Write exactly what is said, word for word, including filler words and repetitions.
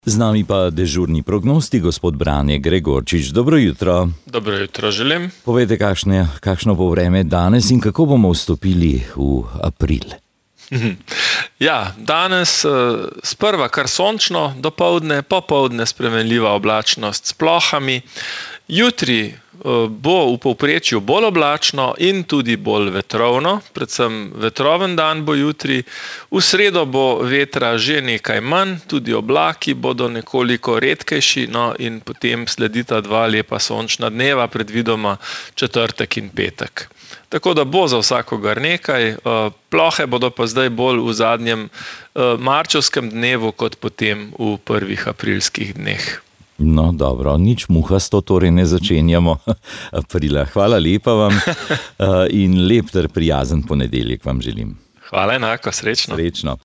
Z nami pa dežurni prognostik, gospod Brane Gregorčič. Dobro jutro. Dobro jutro želim. Povejte, kakšne, kakšno bo vreme danes in kako bomo vstopili v april? Ja, danes sprva kar sončno, dopoldne, popoldne spremenljiva oblačnost s plohami. Jutri bo v povprečju bolj oblačno in tudi bolj vetrovno, predvsem vetroven dan bo jutri. V sredo bo vetra že nekaj manj, tudi oblaki bodo nekoliko redkejši, no in potem sledita dva lepa sončna dneva, predvidoma četrtek in petek. Tako da bo za vsakogar nekaj, plohe bodo pa zdaj bolj v zadnjem marčevskem dnevu, kot potem v prvih aprilskih dneh. No, dobro, nič muhasto, torej ne začenjamo aprila. Hvala lepa vam in lep ter prijazen ponedeljek vam želim. Hvala enako, srečno. Srečno.